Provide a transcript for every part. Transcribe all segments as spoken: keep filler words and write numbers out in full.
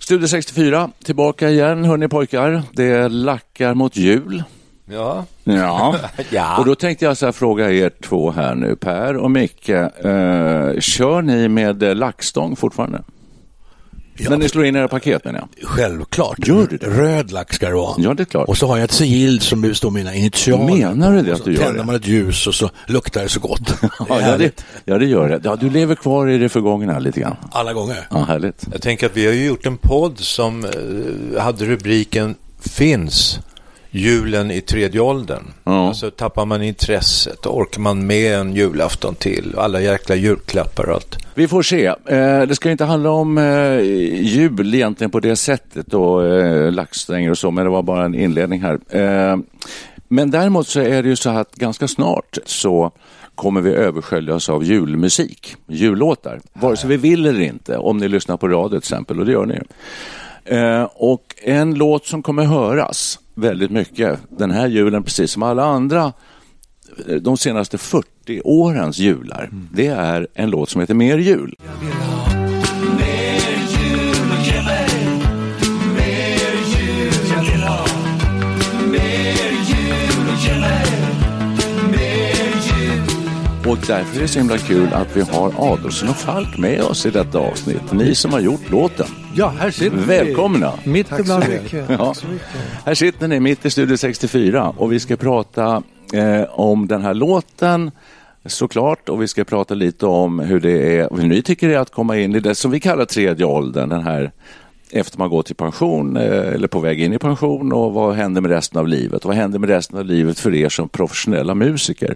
Studio sextiofyra, tillbaka igen, hörni pojkar. Det lackar mot jul. Ja. Ja. Ja. Och då tänkte jag så här fråga er två här nu, Per och Micke. Eh, kör ni med lackstång fortfarande? Ja. När ni slår in era paket, menar jag. Självklart. Gör du det? Röd lack ska det vara. Ja, det är klart. Och så har jag ett sigill som består mina initialer. Menar du det att du gör det? Tänder man ett ljus och så luktar det så gott. Det ja, ja, det, ja, det gör det. Ja, du lever kvar i det förgångna lite grann. Alla gånger. Ja, härligt. Jag tänker att vi har ju gjort en podd som eh, hade rubriken Finns julen i tredje åldern. Ja. Alltså tappar man intresset, orkar man med en julafton till, alla jäkla julklappar och allt. Vi får se. Eh, det ska inte handla om eh, jul egentligen på det sättet och eh, laxstänger och så, men det var bara en inledning här. Eh, men däremot så är det ju så att ganska snart så kommer vi översköljas av julmusik, jullåtar. Vare sig vi vill eller inte, om ni lyssnar på radio till exempel, och det gör ni. Eh, och en låt som kommer höras väldigt mycket den här julen, precis som alla andra de senaste fyrtio årens jular, mm. det är en låt som heter Mer jul. Jag vill ha mer jul och ge mig mer jul. Jag vill ha mer jul och ge mig mer jul. Och därför är det så himla kul att vi har Adolfsson och Falk med oss i detta avsnitt. Ni som har gjort låten. Ja, här sitter vi. Välkomna. Mitt Tack så mycket. Ja. Tack så mycket. Här sitter ni mitt i Studio sextiofyra och vi ska prata eh, om den här låten såklart, och vi ska prata lite om hur det är, hur ni tycker det är att komma in i det som vi kallar tredje åldern, den här efter man går till pension eh, eller på väg in i pension, och vad händer med resten av livet och vad händer med resten av livet för er som professionella musiker.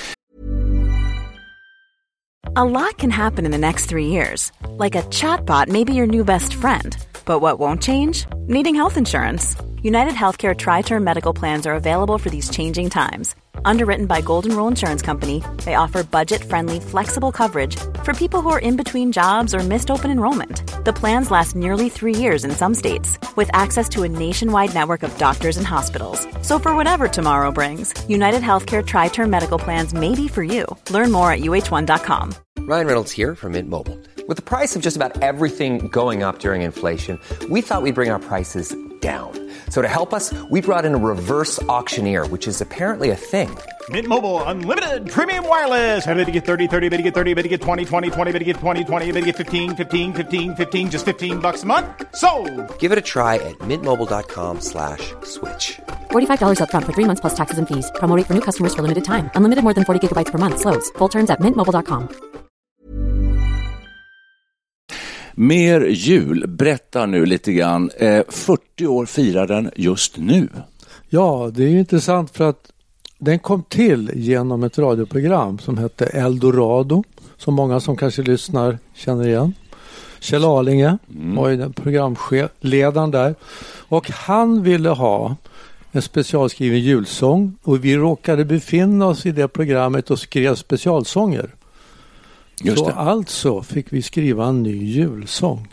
A lot can happen in the next three years. Like a chatbot may be your new best friend. But what won't change? Needing health insurance. United Healthcare Tri-Term Medical Plans are available for these changing times. Underwritten by Golden Rule Insurance Company, they offer budget-friendly, flexible coverage for people who are in between jobs or missed open enrollment. The plans last nearly three years in some states, with access to a nationwide network of doctors and hospitals. So for whatever tomorrow brings, United Healthcare Tri-Term Medical Plans may be for you. Learn more at U H one dot com. Ryan Reynolds here from Mint Mobile. With the price of just about everything going up during inflation, we thought we'd bring our prices down. So to help us, we brought in a reverse auctioneer, which is apparently a thing. Mint Mobile Unlimited Premium Wireless. How to get thirty, thirty, how to get thirty, how to get twenty, twenty, twenty, how to get twenty, twenty, how to get fifteen, fifteen, fifteen, fifteen, just fifteen bucks a month? Sold! Give it a try at mintmobile.com slash switch. forty-five dollars up front for three months plus taxes and fees. Promo rate for new customers for limited time. Unlimited more than forty gigabytes per month. Slows full terms at mint mobile dot com. Mer jul, berätta nu lite grann. Eh, fyrtio år firar den just nu. Ja, det är ju intressant för att den kom till genom ett radioprogram som hette Eldorado, som många som kanske lyssnar känner igen. Kjell Arlinge mm. var ju den programledaren där. Och han ville ha en specialskriven julsång, och vi råkade befinna oss i det programmet och skrev specialsånger. Just så det. Alltså fick vi skriva en ny julsång.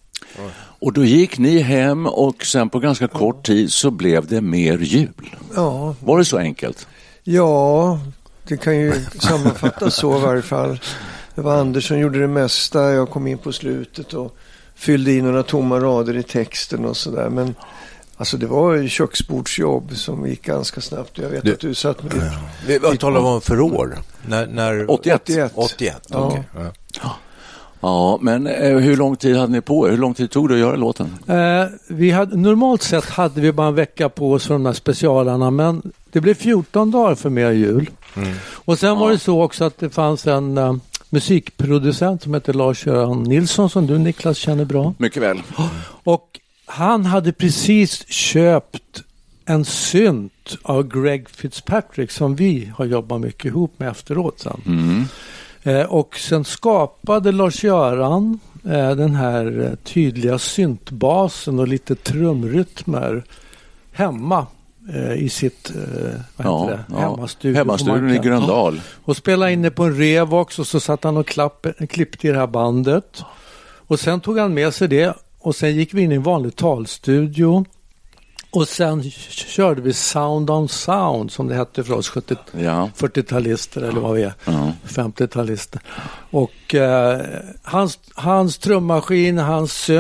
Och då gick ni hem och sen på ganska kort tid så blev det mer jul. Ja. Var det så enkelt? Ja, det kan ju sammanfattas så i varje fall. Det var Anders som gjorde det mesta. Jag kom in på slutet och fyllde in några tomma rader i texten och sådär. Men alltså det var ju köksbordsjobb som gick ganska snabbt. Jag vet du, att du satt med det. Vi, vad talar vi om för år? När, när... åttioett. åttioett. åttioett, ja. okej. Okay. Ja. Ja, men eh, hur lång tid hade ni på er? Hur lång tid tog det att göra låten? Eh, vi hade, normalt sett hade vi bara en vecka på oss för de här specialarna, men det blev fjorton dagar för mer jul. Mm. Och sen ja. var det så också att det fanns en uh, musikproducent som heter Lars-Göran Nilsson, som du, Niklas, känner bra. Mycket väl. Och han hade precis köpt en synt av Greg Fitzpatrick som vi har jobbat mycket ihop med efteråt sen. Mm. Eh, och sen skapade Lars-Göran eh, den här eh, tydliga syntbasen och lite trumrytmer hemma eh, i sitt eh, vad ja, heter det? Ja. hemmastudio. Hemmastudion i Gröndal. Och spelade in det på en Revox, och så satt han och klapp, klippte i det här bandet. Och sen tog han med sig det, och sen gick vi in i en vanlig talstudio. Och sen körde vi Sound on Sound, som det hette för oss sjuttio, ja. fyrtiotalister eller vad vi är, ja. femtiotalister. Och eh, hans, hans trummaskin, hans synt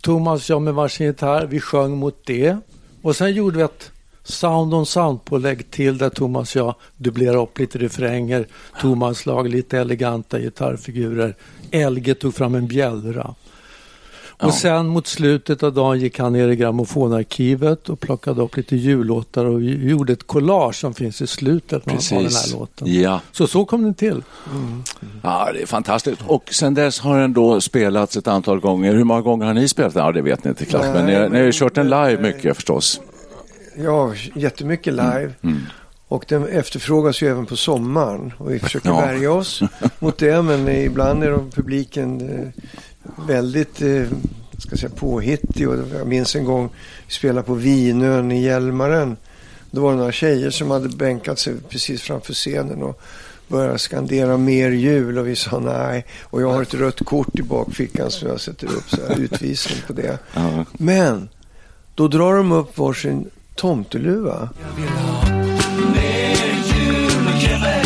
Thomas och jag med varsin gitarr, vi sjöng mot det. Och sen gjorde vi ett sound on sound-pålägg till där Thomas och jag dubblerade upp lite refränger. Thomas lag lite eleganta gitarrfigurer. Elge tog fram en bjällra. Ja. Och sen mot slutet av dagen gick han ner i grammofonarkivet och plockade upp lite jullåtar och gjorde ett collage som finns i slutet av den här låten. Ja. Så så kom den till. Mm. Ja, det är fantastiskt. Och sen dess har den då spelats ett antal gånger. Hur många gånger har ni spelat den? Ja, det vet ni inte klart. Men ni har, ni har ju kört den live mycket förstås. Ja, jättemycket live. Mm. Mm. Och den efterfrågas ju även på sommaren. Och vi försöker ja. värja oss mot det. Men ibland är de publiken eh, väldigt eh, ska jag säga, påhittig. Och jag minns en gång vi spelade på Vinön i Hjälmaren. Då var det några tjejer som hade bänkat sig precis framför scenen och började skandera mer jul. Och vi sa nej. Och jag har ett rött kort i bakfickan som jag sätter upp så här, utvisning på det. Ja. Men då drar de upp varsin tomteluva. Jag vill ha mer jul och ge mig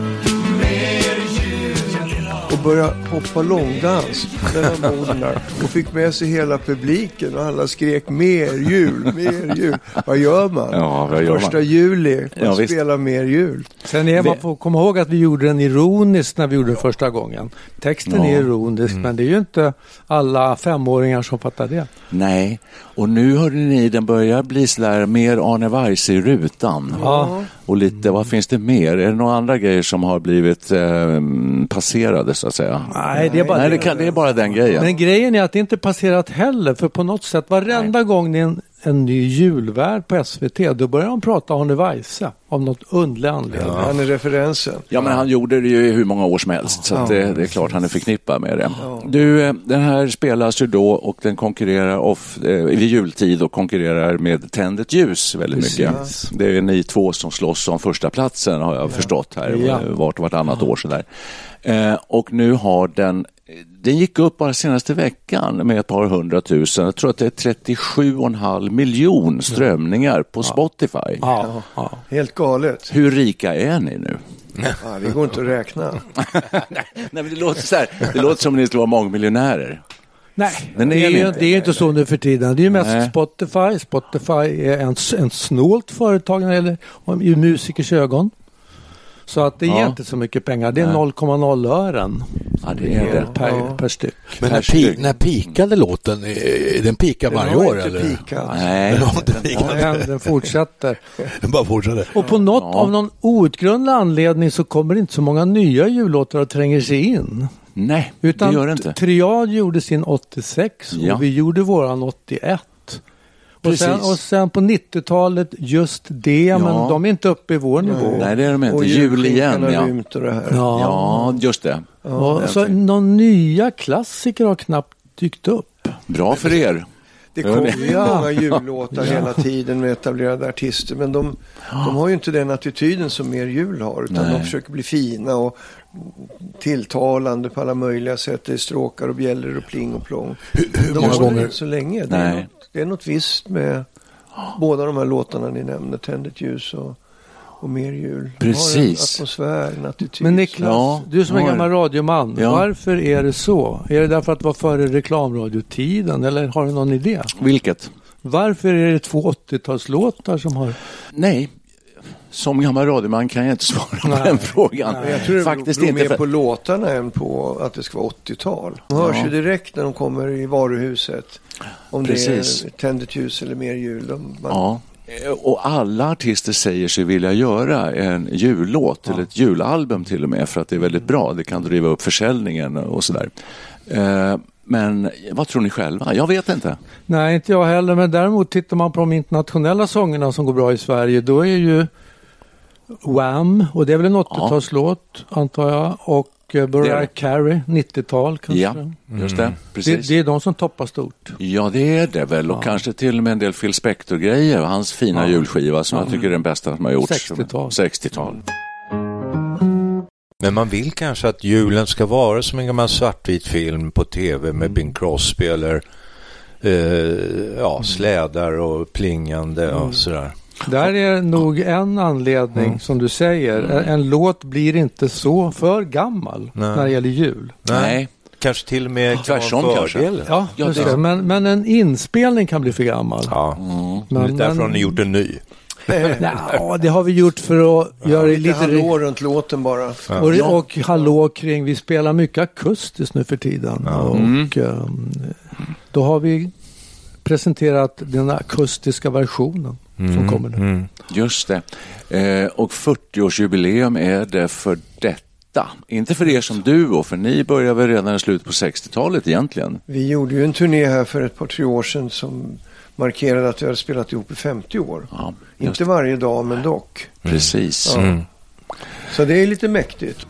mer jul. Jag vill ha. Och börja hoppa långdans mellan borden där. Och fick med sig hela publiken och alla skrek mer jul, mer jul. Vad gör man? Ja, vad gör Första man? juli, man ja, spelar mer jul. Sen är man får komma ihåg att vi gjorde den ironiskt när vi gjorde den första gången. Texten ja. är ironisk, mm. men det är ju inte alla femåringar som fattar det. Nej, och nu hörde ni, den börjar bli sådär mer Arne Weise i rutan. Ja. Och lite, vad finns det mer? Är det några andra grejer som har blivit eh, passerade så att säga? Nej, det är bara, Nej, det, kan, det är bara den grejen. Men grejen är att det inte passerat heller, för på något sätt varenda Nej. gång det är en, en ny julvärld på S V T, då börjar de prata Arne Weise av något underlig anledning. Ja. Han är referensen. Ja, men han gjorde det ju i hur många år som helst, så att det, det är klart han är förknippad med det. Ja. Du, den här spelas ju då och den konkurrerar off, eh, vid jultid och konkurrerar med Tänd ett ljus väldigt Precis. mycket. Det är ni två som slåss om första platsen har jag ja. förstått här, ja. vart och vartannat ja. år sådär. Eh, och nu har den Den gick upp bara senaste veckan med ett par hundratusen. Jag tror att det är trettiosju och en halv miljon strömningar på Spotify. Ja, ja. Helt galet. Hur rika är ni nu? Ja, det går inte att räkna. Nej, men det låter så här. Det låter som att ni skulle vara mångmiljonärer. Nej, det är, det, är inte. det är inte så nu för tiden. Det är ju mest Nej. Spotify. Spotify är en, en snålt företag eller i musikers ögon. Så att det ja. ger inte så mycket pengar. Det är noll komma noll ören ja, det är det. Per, ja. per styck. Men per när, styck. Pi- när pikade låten? Den pikar varje år eller? Nej, den, inte ja, den fortsätter. Den bara fortsätter. Och på något ja. av någon outgrundlig anledning så kommer det inte så många nya jullåtar och tränger sig in. Nej, Utan det gör det inte. Triad gjorde sin åttiosex ja. och vi gjorde våran åttioett. Och sen, och sen på nittiotalet just det, ja. men de är inte uppe i vår nivå. Nej, det är de inte. Och jul igen, ja. Och det här. Ja. ja, just det. Ja, och så någon nya klassiker har knappt dykt upp. Bra för er. Det kommer ju många jullåtar ja. hela tiden med etablerade artister, men de, de har ju inte den attityden som mer jul har, utan Nej. de försöker bli fina och tilltalande på alla möjliga sätt. Det är stråkar och bjällor och pling och plång. Hur, hur de många gånger? Så länge. Det är, något, det är något visst med båda de här låtarna ni nämnde, Tänd ett ljus och, och Mer jul. Precis. De har en atmosfär, en attityd. Men Niklas, ja, du som är gammal radioman, ja. varför är det så? Är det därför att det var före reklamradiotiden eller har du någon idé? Vilket? Varför är det två åttiotalslåtar som har... Nej, som gammal radioman kan jag inte svara Nej. på den frågan. Nej. Jag tror det Faktiskt beror inte mer för... på låtarna än på att det ska vara åttiotal. De hörs ja. ju direkt när de kommer i varuhuset. Om Precis. det är Tänd ett ljus eller Mer jul. De, man... Ja. Och alla artister säger sig vilja göra en jullåt ja. eller ett julalbum till och med, för att det är väldigt bra. Det kan driva upp försäljningen och sådär. Eh, men vad tror ni själva? Jag vet inte. Nej, inte jag heller. Men däremot tittar man på de internationella sångerna som går bra i Sverige. Då är ju Wham, och det är väl en åttiotalslåt ja. antar jag. Och Mariah Carey, nittiotal kanske. Ja, just det. Mm. Precis. Det, det är de som toppar stort. Ja, det är det väl. Och ja. kanske till och med en del Phil Spector-grejer. Hans fina ja. julskiva som ja. jag tycker är den bästa som har gjorts. sextiotal. sextiotal. Men man vill kanske att julen ska vara som en gammal svartvit film på tv med Bing Crosby eller eh, ja, slädar och plingande mm. och sådär. Där är nog en anledning mm. som du säger. En, en låt blir inte så för gammal Nej. när det gäller jul. Nej. kanske till och med tvärsom kanske. Ja, ja just det. det. Men, men en inspelning kan bli för gammal. Ja, mm. men, därför har ni gjort en ny. Ja, det har vi gjort för att ja, göra det lite lite... hallå runt låten bara. Ja. Och, och hallå kring, vi spelar mycket akustiskt nu för tiden. Ja. Och mm. um, då har vi presenterat den akustiska versionen mm. som kommer nu. Mm. Just det. Eh, och fyrtioårsjubileum är det för detta. Inte för er som duo, för ni började väl redan i slutet på sextiotalet egentligen. Vi gjorde ju en turné här för ett par, tre år sedan som markerade att vi hade spelat ihop i femtio år. Ja, inte varje dag, men dock. Mm. Precis. Ja. Mm. Så det är lite mäktigt.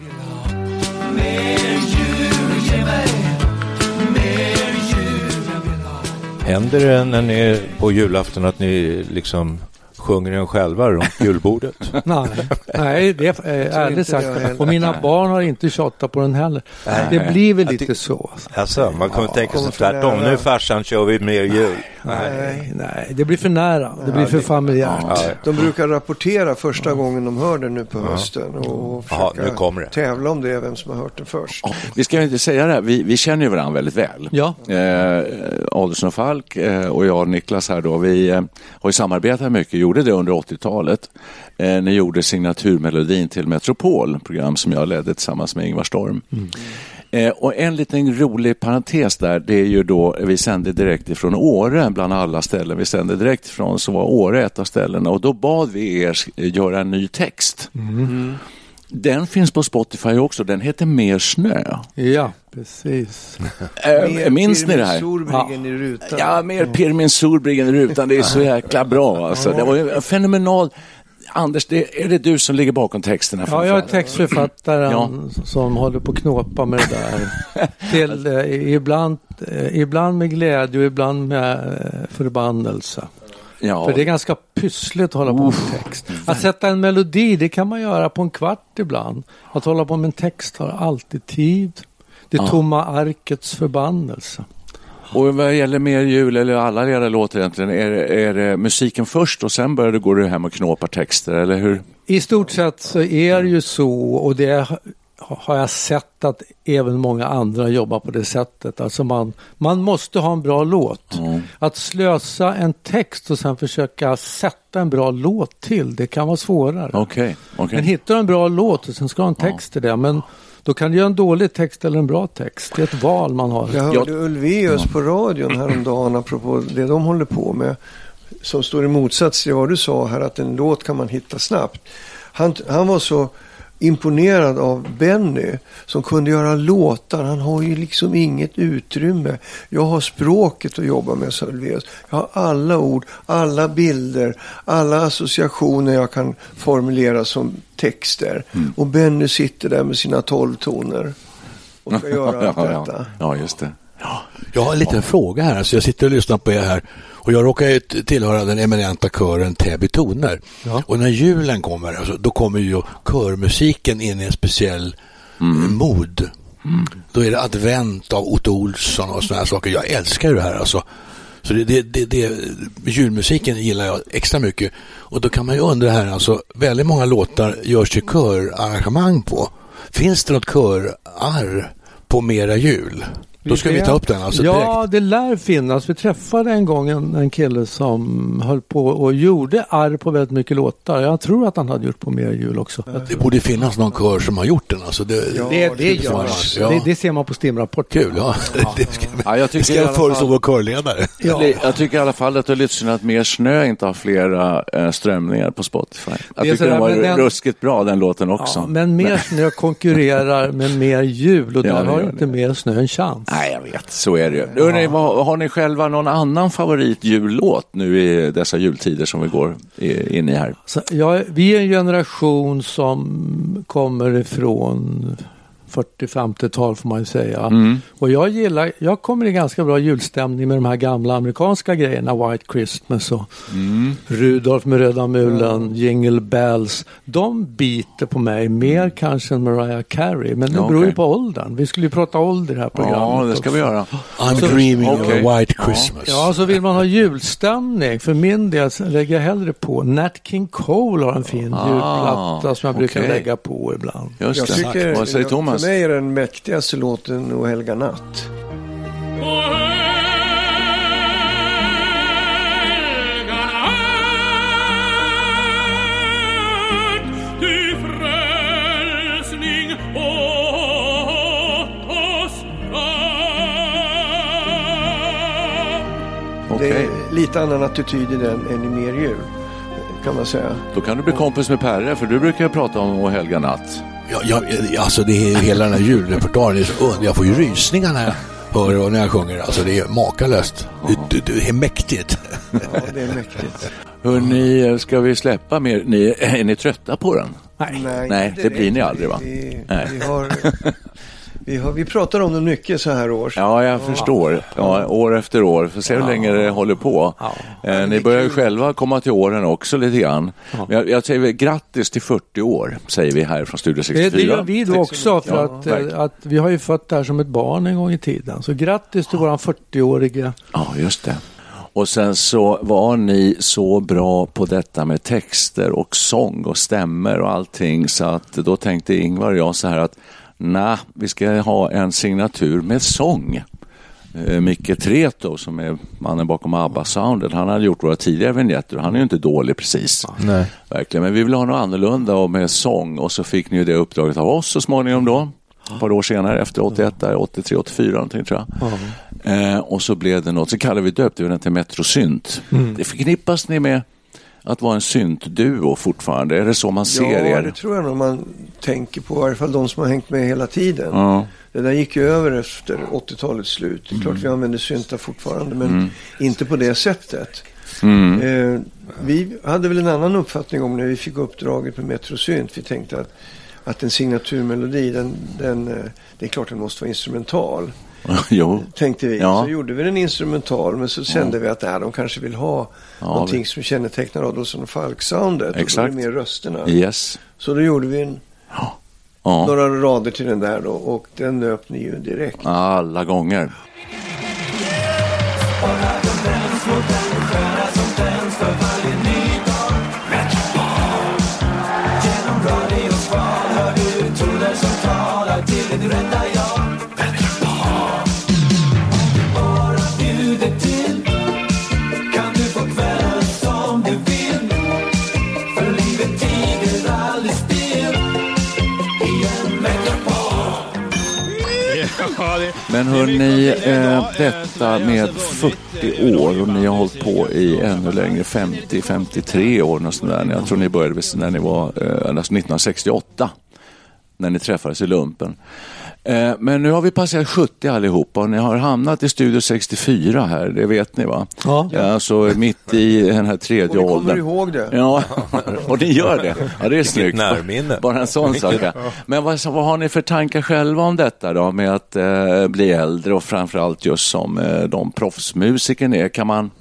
Händer det när ni är på julafton att ni liksom sjunger den själva runt julbordet? nej, nej, det är ärligt sagt. Och mina barn har inte tjatat på den heller. Nej. Det blir väl lite så. Alltså, man kan ja, tänka sig tvärtom. Nu farsan kör vi mer jul. Nej, nej, nej, det blir för nära. Det blir för familjärt. Ja. De brukar rapportera första ja. gången de hör den nu på hösten och ja, nu kommer det. Tävla om det, vem som har hört den först. Ja. Vi ska inte säga det här, vi, vi känner ju varandra väldigt väl. Ja. Eh, Adelsson och Falk eh, och jag och Niklas här då, vi eh, har ju samarbetat mycket, gjorde det under åttiotalet. Eh, ni gjorde signaturmelodin till Metropol, program som jag ledde tillsammans med Ingvar Storm. Mm. Eh, och en liten rolig parentes där, det är ju då vi sände direkt ifrån Åre, bland alla ställen vi sände direkt ifrån, så var Åre ett av ställena, och då bad vi er göra en ny text. Mm. Den finns på Spotify också, den heter Mer snö. Ja, precis. äh, minns ni det här? Surbriggen i rutan. Ja, mer Pirmin Surbriggen i rutan, det är så jäkla bra alltså. Det var ju fenomenal. Anders, det, är det du som ligger bakom texterna? Ja, jag är textförfattaren ja. som håller på att knåpa med det där. Till, eh, ibland, eh, ibland med glädje och ibland med eh, förbannelse. Ja. För det är ganska pyssligt att hålla på med text. Att sätta en melodi, det kan man göra på en kvart ibland. Att hålla på med en text har alltid tid. Det ja. tomma arkets förbannelse. Och vad gäller Mer jul eller alla era låtar egentligen, är, är det musiken först och sen börjar du gå hem och knåpa texter, eller hur? I stort sett så är det ju så, och det har jag sett att även många andra jobbar på det sättet. Alltså man, man måste ha en bra låt. Mm. Att slösa en text och sen försöka sätta en bra låt till, det kan vara svårare. Okay, okay. Men hittar en bra låt och sen ska ha en text till det, men då kan du göra en dålig text eller en bra text. Det är ett val man har. Jag hörde Ulvaeus på radion häromdagen apropå det de håller på med, som står i motsats till vad du sa här, att en låt kan man hitta snabbt. Han, han var så imponerad av Benny som kunde göra låtar. Han har ju liksom inget utrymme. Jag har språket att jobba med, sa Ulvaeus. Jag har alla ord, alla bilder, alla associationer jag kan formulera som texter. Mm. Och Benny sitter där med sina tolv toner och ska göra allt ja, detta. Ja, just det. Ja. Jag har en liten fråga här. Alltså jag sitter och lyssnar på er här. Och jag råkar ju tillhöra den eminenta kören Täby toner. Ja. Och när julen kommer, alltså, då kommer ju körmusiken in i en speciell mm. mod. Mm. Då är det advent av Otto Olsson och såna här saker. Jag älskar det här alltså. Så det, det, det, det, julmusiken gillar jag extra mycket. Och då kan man ju undra här, alltså väldigt många låtar görs ju körarrangemang på. Finns det något körarr på Mera jul? Då ska vi ta upp den alltså direkt. Ja, det lär finnas. Vi träffade en gång en, en kille som höll på och gjorde arr på väldigt mycket låtar. Jag tror att han hade gjort på Mer jul också. Det borde finnas någon kör som har gjort den. Alltså det, ja, det, det, det, görs. Ja. Det, det ser man på Stimrapport. Kul, ja. ja. Det ska, ja, jag tycker ska jag föreslå vår körledare. Ja. Jag tycker i alla fall att det är lite synd att Mer snö inte har flera äh, strömningar på Spotify. Jag tycker den var den, ruskigt bra, den låten också. Ja, men Mer snö konkurrerar med Mer jul och ja, där har inte Mer snö en chans. Nej, jag vet. Så är det ju. Ja. Hörrni, vad, har ni själva någon annan favoritjullåt nu i dessa jultider som vi går in i här? Så, ja, vi är en generation som kommer ifrån fyrtio-femtiotal får man ju säga. Mm. Och jag gillar, jag kommer i ganska bra julstämning med de här gamla amerikanska grejerna, White Christmas och mm. Rudolf med röda mulen, mm. Jingle Bells. De biter på mig mer kanske än Mariah Carey, men det ja, beror ju okay. på åldern. Vi skulle ju prata ålder här på programmet. Ja, det ska också. vi göra. I'm så, dreaming okay. of a White Christmas. Ja. ja, så vill man ha julstämning. För min del lägger jag hellre på. Nat King Cole har en fin ah, julplatta som jag brukar okay. lägga på ibland. Just det. Jag tycker, vad säger Thomas? för mig är den mäktigaste låten O helga natt. Okay. Det är lite annan attityd i den än i Mer jul, kan man säga. Då kan du bli kompis med Perre, för du brukar prata om O helga natt. Ja, ja, alltså det är hela den här julrepertoaren är så und. Jag får ju rysningar när jag hör och när jag sjunger. Alltså det är makalöst. Det, det, det är mäktigt. Ja, det är mäktigt. Hörrni, ska vi släppa mer? Ni, är ni trötta på den? Nej, Nej, Nej det, det blir ni aldrig, va? Vi, Nej. vi har... Vi, har, vi pratar om det mycket så här år. Ja, jag förstår. Ja, år efter år. För se hur länge det håller på. Ja. Eh, ni börjar ju själva komma till åren också lite grann. Ja. Men jag, jag säger grattis till fyrtio år, säger vi här från Studio sextiofyra. Det, det gör vi då också, för ja, att, eh, att vi har ju fått det här som ett barn en gång i tiden. Så grattis till våran fyrtioåriga. Ja, just det. Och sen så var ni så bra på detta med texter och sång och stämmer och allting, så att då tänkte Ingvar och jag så här att nej, vi ska ha en signatur med sång. Eh, Micke Treto, som är mannen bakom ABBA-soundet, han hade gjort våra tidigare vignetter och han är ju inte dålig precis. Nej. Verkligen, men vi vill ha något annorlunda och med sång, och så fick ni ju det uppdraget av oss så småningom då. Ett par år senare, efter åttioett, åttiotre, åttiofyra någonting tror jag. Mm. Eh, och så blev det något, så kallar vi döpte vi den till Metrosynt. Mm. Det förknippas ni med att vara en syntduo fortfarande? Är det så man ser ja, er? Ja, det tror jag nog man tänker på, i alla fall de som har hängt med hela tiden. Ja. Det där gick ju över efter åttiotalets slut. Det är klart mm. vi använder syntar fortfarande, men mm. inte på det sättet. Mm. Eh, vi hade väl en annan uppfattning om när vi fick uppdraget med Metrosynt. Vi tänkte att, att en signaturmelodi, den, den, det är klart den måste vara instrumental. Jo. Tänkte vi. Ja. Så gjorde vi den instrumental, men så kände ja. vi att nej, de kanske vill ha ja, någonting vi... som kännetecknar Adolfsson och Falk-soundet. Exakt. Och då är mer rösterna. Yes. Så då gjorde vi en, ja. Ja. några rader till den där då, och den nöp ni ju direkt. Alla gånger. Men hörni, eh, detta med fyrtio år, och ni har hållit på i ännu längre, femtio femtiotre år och sådär. Jag tror ni började när ni var eh, alltså nittonhundrasextioåtta, när ni träffades i lumpen. Eh, men nu har vi passerat sjuttio allihopa, och ni har hamnat i Studio sextiofyra här, det vet ni, va? Ja. Ja, så mitt i den här tredje åldern. Och kommer ihåg det. Ja, och ni gör det. Ja, det är snyggt. Närminne. Bara en sån sak. Ja. Men vad, vad har ni för tankar själva om detta då, med att eh, bli äldre, och framförallt just som eh, de proffsmusiken är? Kan man,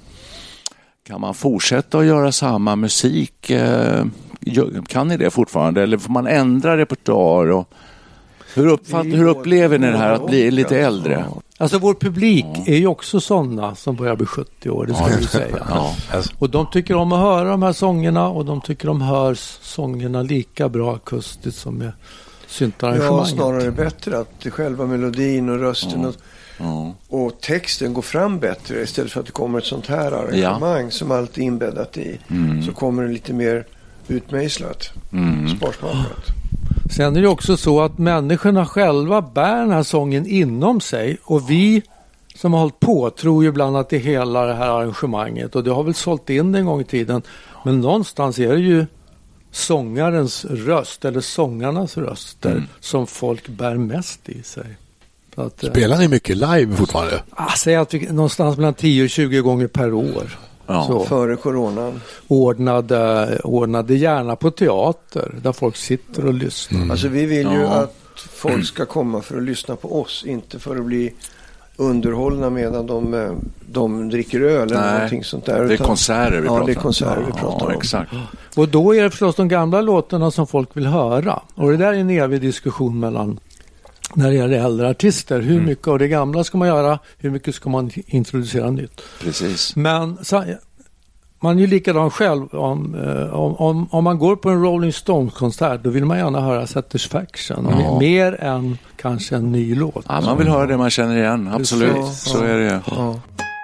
kan man fortsätta att göra samma musik? Eh, kan ni det fortfarande? Eller får man ändra repertoar? Och hur, uppfatt, hur upplever ni det här att bli lite äldre? Alltså vår publik ja. är ju också sådana som börjar bli sjuttio år, det ska ja, vi säga. Ja. Och de tycker om att höra de här sångerna, och de tycker om hör sångerna lika bra akustiskt som med syntarrangemanget. Ja, snarare bättre att själva melodin och rösten och, ja. och texten går fram bättre, istället för att det kommer ett sånt här arrangemang ja. som allt är inbäddat i. Mm. Så kommer det lite mer utmejslat, mm. sparsmakat. Sen är det också så att människorna själva bär den här sången inom sig, och vi som har hållit på tror ju ibland att det är hela det här arrangemanget, och det har väl sålt in det en gång i tiden, men någonstans är det ju sångarens röst eller sångarnas röster mm. som folk bär mest i sig. Så att, spelar ni mycket live fortfarande? Jag säger att vi, någonstans mellan tio och tjugo gånger per år. Ja, så. Före coronan. Ordnade, ordnade gärna på teater där folk sitter och lyssnar. Mm. Alltså vi vill ju ja. att folk ska komma för att lyssna på oss, inte för att bli underhållna medan de, de dricker öl eller Nej, någonting sånt där. Det är konserter vi ja, pratar om. det är konserter vi pratar ja, om. Exakt. Och då är det förstås de gamla låtarna som folk vill höra. Och det där är en evig diskussion mellan, när det gäller äldre artister. Hur mm. mycket av det gamla ska man göra? Hur mycket ska man introducera nytt? Precis. Men så, man är ju likadan själv. Om, om, om, om man går på en Rolling Stones-konsert, då vill man gärna höra Satisfaction. Ja. Mer än kanske en ny låt. Ja, man vill höra det man känner igen, absolut. Ja, så ja. är det. Ja.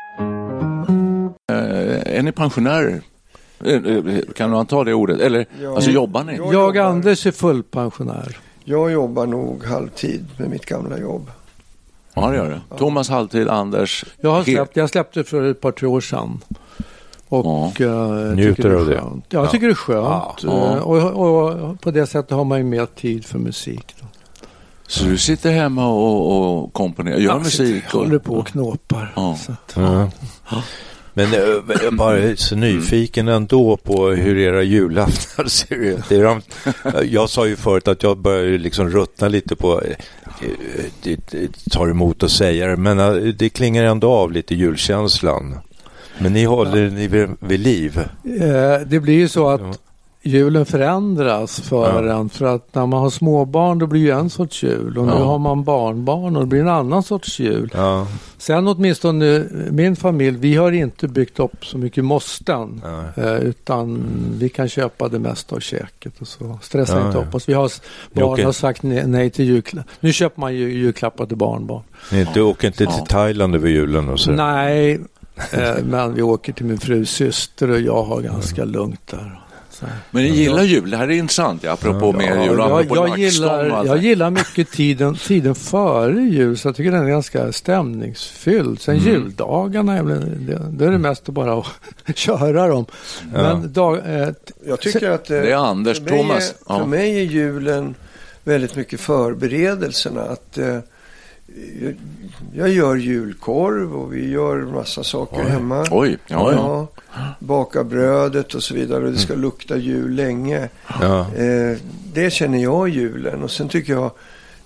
Uh, är ni pensionärer? Uh, kan man ta det ordet? Eller, Ja. alltså jobbar ni? Jag Jag, jobbar. Anders, är fullpensionär. Jag jobbar nog halvtid med mitt gamla jobb. Ja, det gör det. Thomas halvtid, Anders. Jag har helt- släppt, jag släppte för ett par tre år sedan. Och eh, Njuter tycker det är av det? skönt. Ja, jag tycker det är skönt. Ja. Eh, Och, och på det sättet har man ju mer tid för musik. Då. Så du sitter hemma och, och komponerar, gör Jag musik? sitter- håller på och knåpar. Ja. Så att, Ja. Men äh, jag är bara så nyfiken ändå på hur era julaftnar ser ut. Det är de, jag sa ju förut att jag börjar liksom ruttna lite på, äh, det, det tar emot att säga det, men äh, det klingar ändå av lite julkänslan. Men ni håller ni vid, vid liv. eh, det blir ju så att Ja. julen förändras för Ja. en. För att när man har småbarn, då blir ju en sorts jul. Och nu Ja. har man barnbarn och det blir en annan sorts jul. Ja. Sen åtminstone min familj, vi har inte byggt upp så mycket måsten. Ja. Eh, utan vi kan köpa det mesta av käket och så. Stressa Ja, inte ja. upp oss. Vi har, barn Okej. har sagt nej, nej till julklappar. Nu köper man ju julklappar till barnbarn. Ni inte, åker inte till Thailand över julen och så? Nej, eh, men vi åker till min frus syster och jag har ganska lugnt där. Så. Men ni gillar jul, det här är intressant, ja, apropå mer Ja, jul. jag, apropå jag, LaxTon gillar, och allt jag det. gillar mycket tiden, tiden före jul, så jag tycker den är ganska stämningsfylld. Sen Mm. juldagarna, är väl- det, det är det mest att bara köra dem. Men dag, eh, Jag tycker att eh, Det är Anders, för mig Thomas. Är, Ja. För mig är julen väldigt mycket förberedelserna. Att, eh, jag, jag gör julkorv och vi gör massa saker hemma. Oj, ja, ja. Baka brödet och så vidare. Och det ska lukta jul länge. Ja. Eh, det känner jag i julen. Och sen tycker jag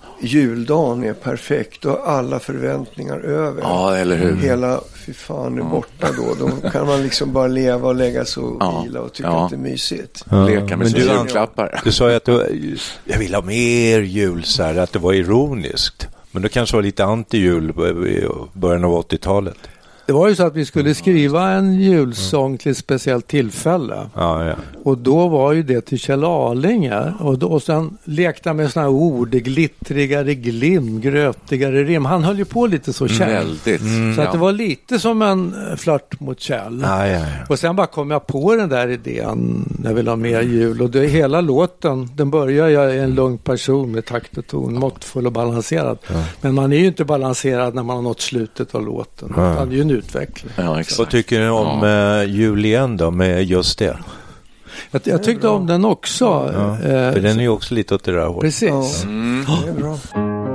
juldagen är perfekt och alla förväntningar över. Ja, eller hur? Hela, fy fan, är borta då. Då kan man liksom bara leva och lägga sig och Ja. vila och tycka Ja. att det är mysigt. Ja. Leka med Men sina du- julklappar. Du sa ju att du, jag vill ha mer jul, så här, att det var ironiskt. Men det kanske var lite anti-jul i början av åttiotalet. det var ju så att vi skulle skriva en julsång till ett speciellt tillfälle. Ja, ja. Och då var ju det till Kjell Arlinge. Och, då, och sen lekte han med sådana här ord, det glittrigare glim, grötigare rim. Han höll ju på lite så Kjell. Väldigt. Så ja. att det var lite som en eh, flört mot Kjell. Ja, ja, ja. Och sen bara kom jag på den där idén, jag vill ha mer jul. Och det, hela låten, den börjar jag en lugn person med takt och ton, måttfull och balanserad. Men man är ju inte balanserad när man har nått slutet av låten. Ja. Det är ju en utveckling. Ja, exakt. Vad tycker ni om eh, jul igen då, med just det? Jag, jag tyckte om den också. Ja. Eh, För den är ju också lite åt det där hållet. Precis. Det är bra.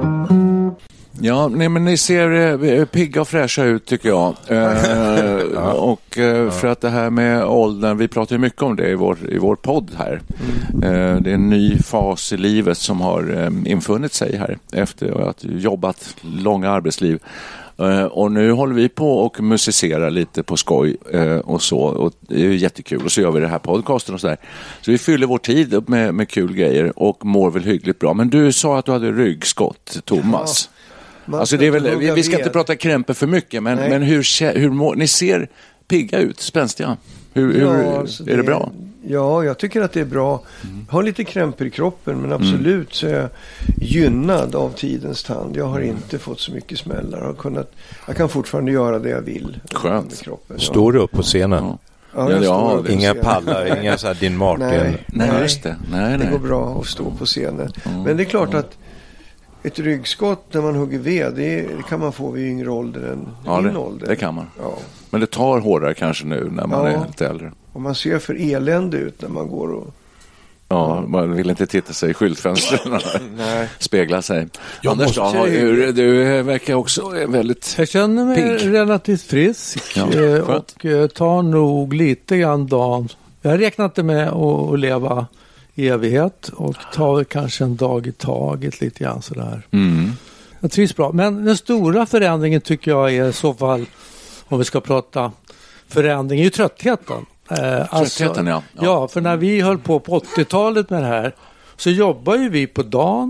Ja, nej, men ni ser eh, pigga och fräscha ut tycker jag. Eh, och eh, för att det här med åldern, vi pratar ju mycket om det i vår, i vår podd här. Eh, det är en ny fas i livet som har eh, infunnit sig här efter att ha jobbat långa arbetsliv. Uh, och nu håller vi på och musicerar lite på skoj uh, och så, och det är ju jättekul, och så gör vi det här podcasten och så där. Så vi fyller vår tid upp med, med kul grejer och mår väl hyggligt bra. Men du sa att du hade ryggskott, Thomas. Man Alltså ska det är väl, inte vi, hugga vi ska ved. inte prata krämpor för mycket, men, Nej. men hur, kä- hur mår, ni ser pigga ut, spänstiga. Hur, hur, Ja, alltså är det bra? Ja, jag tycker att det är bra. Jag har lite krämpor i kroppen, men absolut så är jag gynnad av tidens tand. Jag har inte fått så mycket smällar. Jag, har kunnat, jag kan fortfarande göra det jag vill. Skönt. Med kroppen. Ja. Står du upp på scenen? Ja. Ja, Ja, jag ja, står upp på Inga scenen. pallar, inga så här Dean Martin. Nej. Nej, Nej. just det. Nej, Det nej. går bra att stå på scenen. Men det är klart att ett ryggskott när man hugger ved, det, det kan man få vid yngre ålder än Ja, min det, ålder. det kan man. Ja. Men det tar hårdare kanske nu när man Ja. är lite äldre. Och man ser för elände ut när man går och... Ja, man vill inte titta sig i skyltfönstren. Nej. Spegla sig. Jag Anders, måste då, säga- hur, du verkar också väldigt... Jag känner mig Pigg. relativt frisk Ja, eh, skönt. och eh, tar nog lite grann dagen. Jag räknar inte med att, att leva i evighet och tar kanske en dag i taget lite grann sådär. Mm. Jag trivs bra. Men den stora förändringen tycker jag är i så fall, om vi ska prata förändring, är ju tröttheten. Eh, Tröttheten, ja. ja. Ja, för när vi höll på på åttiotalet med det här så jobbar ju vi på dagen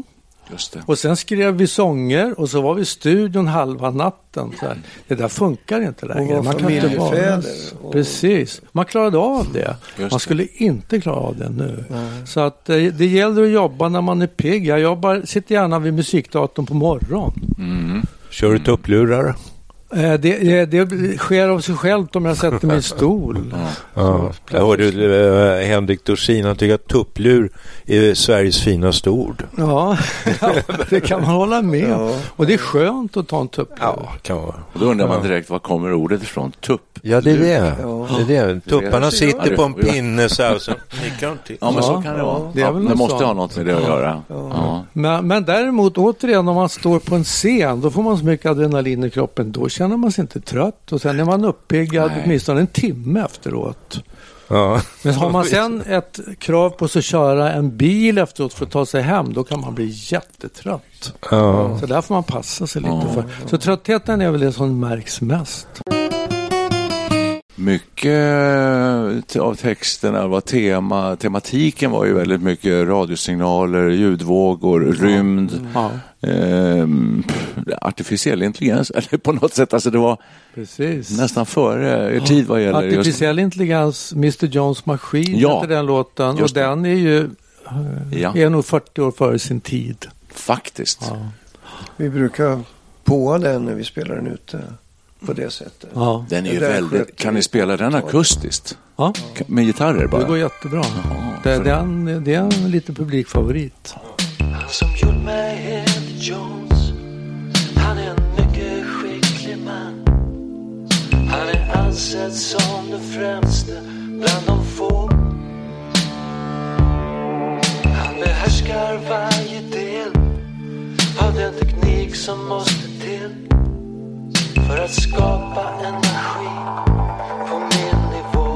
Just det. Och sen skrev vi sånger och så var vi i studion halva natten. Så här. Det där funkar inte längre. Och man kan inte vara... och... Precis. Man klarade av det. Just man skulle det. inte klara av det nu. Nej. Så att det, det gäller att jobba när man är pigg. Jag jobbar, sitter gärna vid musikdatorn på morgon. Mm. Kör du tupplurar? Det, det, det sker av sig självt om jag sätter mig i stol. Ja. Ja. Jag hörde äh, Henrik Dorsin, han tycker att tupplur är Sveriges finaste ord. Ja, ja det kan man hålla med. Ja. Och det är skönt att ta en tupplur. Ja, kan vara. Och då undrar man direkt, var kommer ordet ifrån? Tupp. Ja, det är det. Ja. Det, är det. Tupparna sitter på en pinne så här. Så ja, men så kan det vara. Det, är väl ja, det måste ha något med det att göra. Ja. Ja. Men, men däremot, återigen, om man står på en scen, då får man så mycket adrenalin i kroppen. Då känner man sig inte trött. Och sen är man uppiggad åtminstone en timme efteråt. Ja. Men har man sen ett krav på sig att köra en bil efteråt för att ta sig hem, då kan man bli jättetrött. Ja. Så där får man passa sig lite ja. för. Så tröttheten är väl det som märks mest. Mycket av texterna var tema, tematiken var ju väldigt mycket radiosignaler, ljudvågor, rymd, ja. eh, artificiell intelligens, eller på något sätt, alltså det var Precis. nästan före er tid vad gäller artificiell just... intelligens, mister Jones maskin ja. heter den låten, och den är ju ja. är nog fyrtio år före sin tid. Faktiskt. Ja. Vi brukar påa den när vi spelar den ute. På det sättet. Ja. Den är ju väldigt... Kan ni spela den akustiskt? Ja. Med gitarrer bara? Det går jättebra. Det, det, är en, det är en liten publikfavorit. Han som gjort mig heter Jones. Han är en mycket skicklig man. Han är ansedd som den främste bland de få. Han behärskar varje del av den teknik som måste till för att skapa energi på min nivå.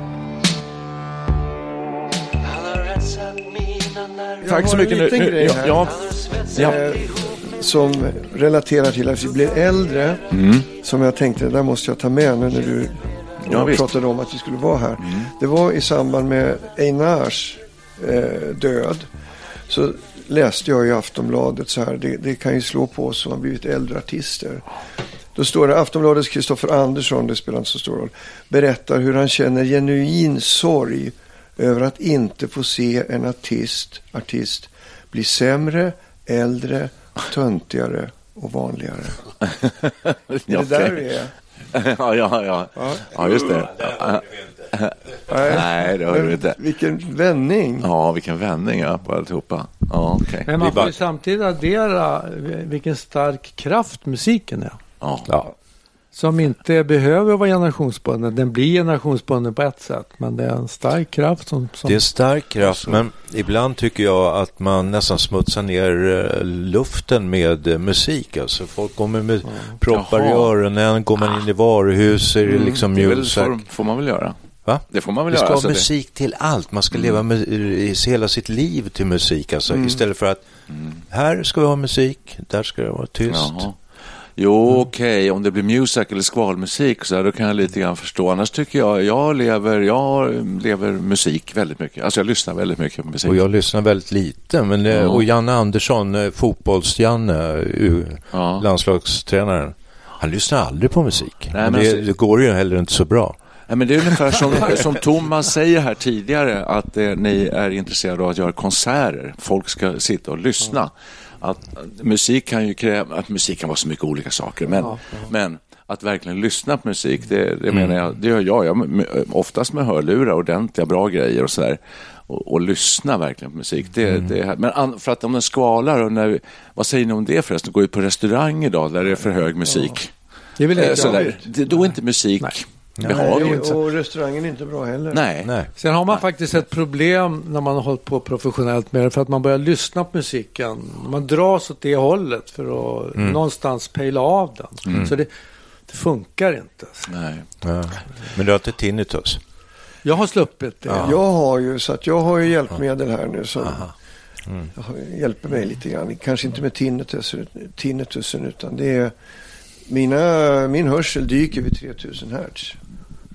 Han har rensat mina nerver. Tack så mycket. Nu, nu, ja, ja, ja. Eh, som relaterar till att vi blir äldre. Mm. Som jag tänkte, där måste jag ta med nu när du ja, pratade om att vi skulle vara här. Mm. Det var i samband med Einars eh, död. Så läste jag i Aftonbladet så här. Det, det kan ju slå på oss som har blivit äldre artister. Då står det Aftonbladets Kristoffer Andersson, det spelar inte så stor roll, berättar hur han känner genuin sorg över att inte få se en artist, artist bli sämre, äldre, töntigare och vanligare. Det är där vi är. ja, ja, ja. Ja, just det. Nej, Nej, det hör du inte. Vilken vändning. Ja, vilken vändning ja, på alltihopa. Ja, okay. Men man får ju samtidigt addera vilken stark kraft musiken är. Ja. Ja. Som inte behöver vara generationsbunden. Den blir generationsbunden på ett sätt. Men det är en stark kraft. Som, som... Det är en stark kraft. Men ibland tycker jag att man nästan smutsar ner luften med musik. Alltså folk kommer med mm. proppar Jaha. i öronen. Går man in i varuhus. Är det mm. liksom det väl, får, får man väl göra. Va? Det får man väl det göra. ska alltså ha musik det... till allt. Man ska mm. leva med, i hela sitt liv till musik. Alltså. Mm. Istället för att mm. här ska vi ha musik. Där ska det vara tyst. Jaha. Jo, mm. okej. Okay. Om det blir music eller skvalmusik så här, då kan jag lite grann förstå. Annars tycker jag, jag lever, jag lever musik väldigt mycket. Alltså jag lyssnar väldigt mycket på musik. Och jag lyssnar väldigt lite. Men, ja. Och Janne Andersson, fotbolls-Janne, ja. landslagstränaren, han lyssnar aldrig på musik. Nej, men det, alltså, det går ju heller inte så bra. Nej, men det är ungefär som, som Thomas säger här tidigare, att eh, ni är intresserade av att göra konserter. Folk ska sitta och lyssna. Mm. Att, att musik kan ju kräva, att musik kan vara så mycket olika saker, men, ja, ja. men att verkligen lyssna på musik, det, det mm. menar jag, det gör jag, jag oftast med hörlurar, ordentliga bra grejer och sådär, och, och lyssna verkligen på musik, det, mm. det, men an, för att om den skvalar, och när, vad säger ni om det förresten, går ju på restaurang idag där det är för hög musik, ja. det vill jag sådär, det, då är inte musik. Nej. Nej, och restaurangen är inte bra heller. Nej. Nej. Sen har man faktiskt ett problem när man har hållit på professionellt med det, för att man börjar lyssna på musiken. Man dras åt det hållet för att mm. någonstans pejla av den. Mm. Så det, det funkar inte. Nej. Ja. Men du har inte tinnitus? Jag har sluppit det. Ja. Jag har ju, så att jag har ju hjälpmedel här nu som mm. hjälper mig lite grann. Kanske inte med tinnitus, tinnitusen, utan det är mina, min hörsel dyker vid tre tusen hertz.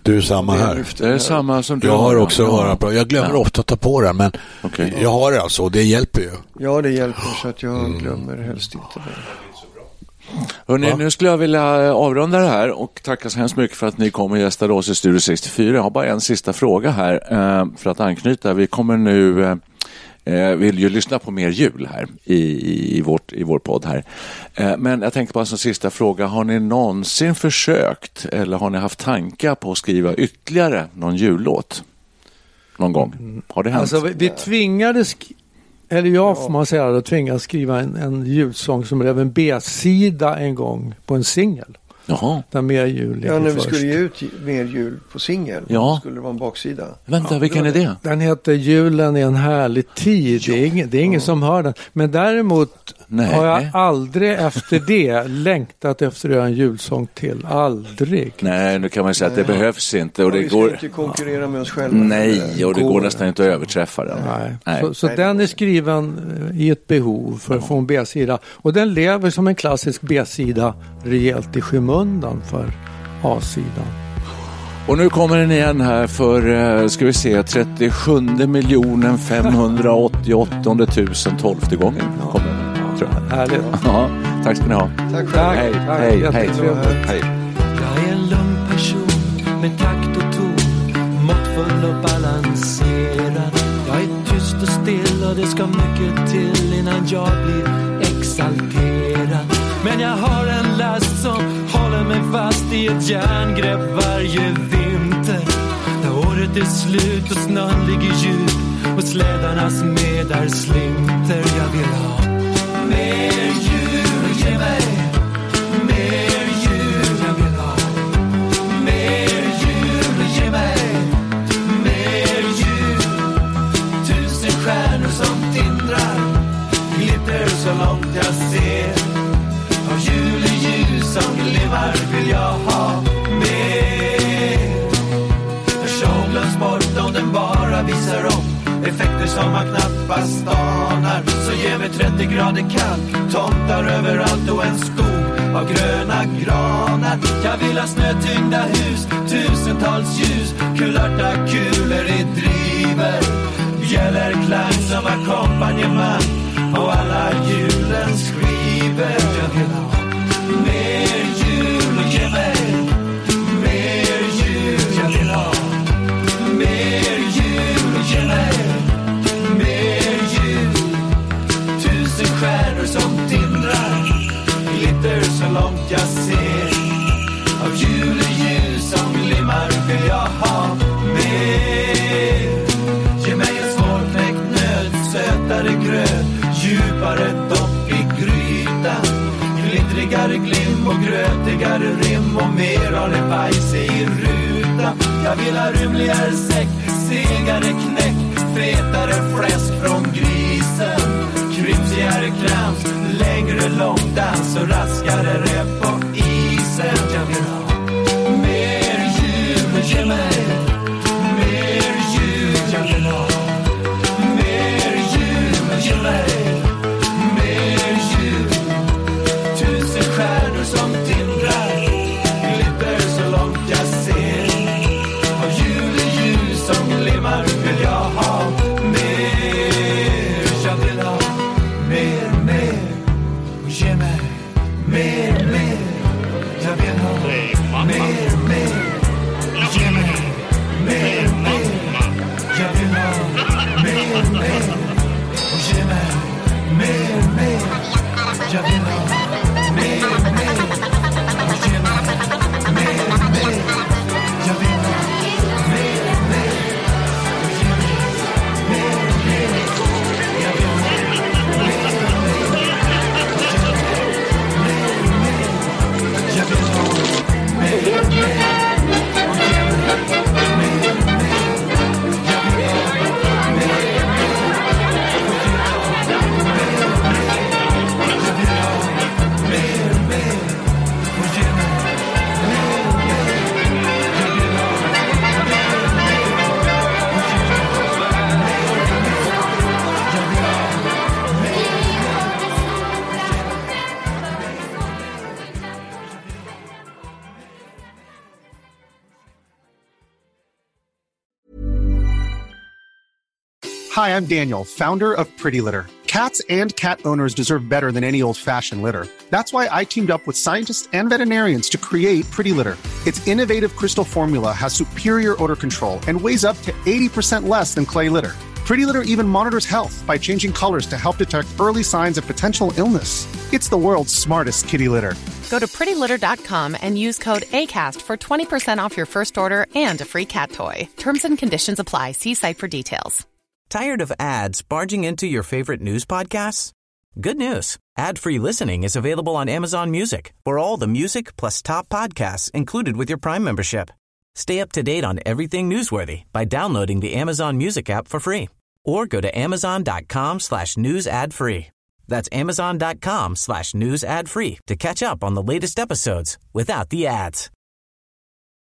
Du är samma här. Det är samma som du jag har har också ja. hörapparat. Jag glömmer ja. ofta att ta på den, men okay. jag har det alltså och det hjälper ju. Ja, det hjälper så att jag mm. glömmer helst inte det. Hörrni, nu skulle jag vilja avrunda det här och tacka så hemskt mycket för att ni kommer och gästade oss i Studio sextiofyra. Jag har bara en sista fråga här för att anknyta. Vi kommer nu vill ju lyssna på mer jul här i, i, vårt, i vår podd här. Men jag tänkte bara som sista fråga, har ni någonsin försökt eller har ni haft tankar på att skriva ytterligare någon jullåt? Någon gång? Har det hänt? Alltså vi, vi tvingades, eller jag får man säga, då tvingades skriva en, en julsång som blev en B-sida en gång på en singel. Jaha. Där mer jul ja, när vi först. skulle ge ut mer jul på singel. Ja. Skulle det vara en baksida. Vänta, ja, vilken är det? Den heter Julen är en härlig tid. Ja. Det är ingen, det är ingen ja. som hör den. Men däremot Nej. har jag aldrig efter det längtat efter att göra en julsång till. Aldrig. Nej, nu kan man säga att det Nej. behövs inte. Och ja, det vi går... ska inte konkurrera med oss själva. Nej, och det går, går nästan inte att överträffa den. Nej. Nej. Så, så Nej. den är skriven i ett behov för att få en B-sida. Och den lever som en klassisk B-sida rejält i skymundan för A-sidan. Och nu kommer den igen här för, ska vi se, trettiosju miljoner femhundraåttioåtta tusen tolfte gången. Ja. Kommer den, tror jag. Härligt. Ja, tack ska ni ha. Tack själv. Hej, tack. hej, hej. hej. Jag är en lugn person med takt och ton, måttfull och balanserad. Jag är tyst och still och det ska mycket till innan jag blir exalterad. Men jag har en last som håller mig fast i ett järngrepp varje vinter. När året är slut och snön ligger djup och slädarnas medar slinter. Jag vill ha mer jul, ge mig mer jul. Jag vill ha mer jul, ge mig mer jul. Tusen stjärnor som tindrar, glitter så långt jag ser. Av juleljus som glimmar vill jag ha mer. En show glöms bort om den bara visar upp effekter som man knappast anar. Så ge mig trettio grader kallt, tomtar överallt och en skog av gröna granar. Jag vill ha snötyngda hus, tusentals ljus, kulörta kulor i driver, bjällerklang som ackompanjemang och alla julens skivor. Jag vill ha mer jul och ge mig mer jul. Jag vill ha mer jul och ge mig mer jul. Tusen stjärnor som tindrar, glitter så långt jag ser. Av juleljus som glimmar vill jag ha mer. Ge mig en svårknäckt nöt, sötare gröt, djupare dopp i grytan, glittrigare glim och grötigare rim och mer olivajse i rutan. Jag vill ha rymligare säck, segare knäck, fetare fläsk från grisen, krymsigare krams, längre långdans och raskare rep på isen. Jag vill ha mer jul, ge mig mer jul. Jag vill ha mer jul, ge mig mer jul. Tusen stjärnor som tindrar, glitter så långt jag ser. Av juleljus som glimmar vill jag ha mer. Jag vill ha mer, mer. Och ge mig mer, mer. Jag vill ha mer, mer. Och ge mig mer, mer. Jag vill ha mer, mer. Och ge mig mer, mer. Jag vill ha mer, mer. Och ge mig mer, mer. Jag vill ha mer, mer. Och ge mig mer, mer. Jag vill ha mer, mer. Och ge mig mer, mer. Jag vill ha mer, mer. Och ge mig mer, mer. Jag vill ha mer, mer. Och ge mig mer, mer. Jag vill ha Hi, I'm Daniel, founder of Pretty Litter. Cats and cat owners deserve better than any old-fashioned litter. That's why I teamed up with scientists and veterinarians to create Pretty Litter. Its innovative crystal formula has superior odor control and weighs up to eighty percent less than clay litter. Pretty Litter even monitors health by changing colors to help detect early signs of potential illness. It's the world's smartest kitty litter. Go to pretty litter dot com and use code ACAST for twenty percent off your first order and a free cat toy. Terms and conditions apply. See site for details. Tired of ads barging into your favorite news podcasts? Good news. Ad-free listening is available on Amazon Music for all the music plus top podcasts included with your Prime membership. Stay up to date on everything newsworthy by downloading the Amazon Music app for free or go to amazon.com slash news ad free. That's amazon.com slash news ad free to catch up on the latest episodes without the ads.